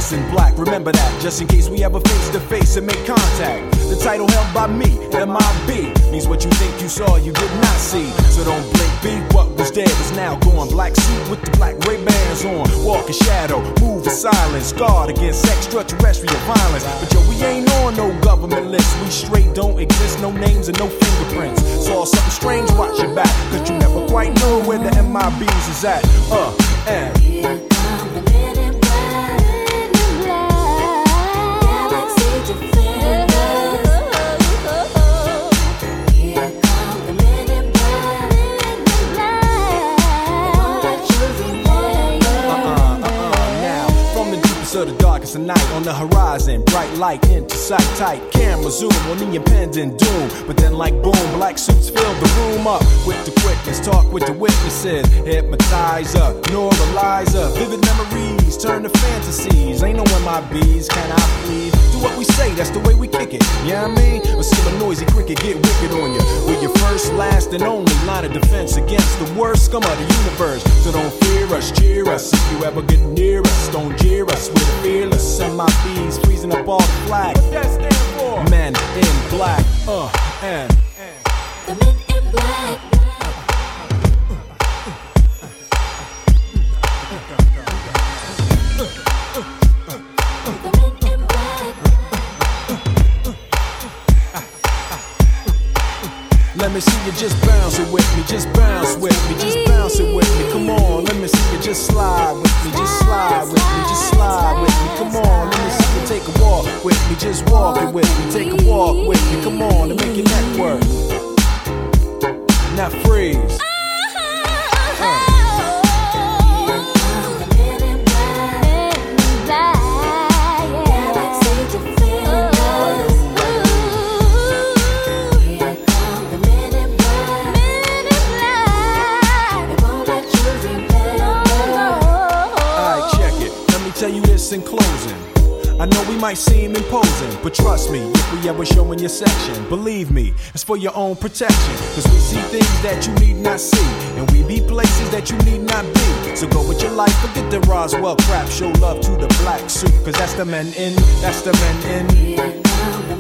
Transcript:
dress in black, remember that, just in case we ever face to face and make contact. The title held by me, MIB, means what you think you saw, you did not see. So don't blink, be what was dead is now gone. Black suit with the black Ray-Bans on, walk in shadow, move in silence, guard against extraterrestrial violence. But yo, we ain't on no government list, we straight don't exist, no names and no fingerprints. Saw something strange, watch your back, cause you never quite know where the MIBs is at. And here come the men in black, Galaxy Defenders. Here come the men in black, that you remember. Now, from the deepest of the darkest of night, on the horizon, bright light into sight, tight camera zoom on the impending doom. But then like boom, black suits fill the room up with the quickness, talk with the witnesses, hypnotizer, neuralizer, vivid memories turn to fantasies. Ain't no MIBs, can I please? Do what we say, that's the way we kick it, you know what I mean? Or see a noisy cricket get wicked on you. We're your first, last, and only line of defense against the worst scum of the universe. So don't fear us, cheer us. If you ever get near us, don't jeer us. We're the fearless MIBs, freezing up all the flag. What that stand for? Men in black, and The men in black. The men in black. let me see you just bounce it with me, just bounce with me, just bounce it with me. Come on, let me see you just slide with me, just slide with me, just slide with me. Come on, let me see you take a walk with me, just walk it with me, take a walk with me. Come on, and make your neck work. Now freeze. Tell you this in closing, I know we might seem imposing, but trust me, if we ever show in your section, believe me, it's for your own protection. Cause we see things that you need not see, and we be places that you need not be. So go with your life, forget the Roswell crap, show love to the black suit, cause that's the men in, that's the men in.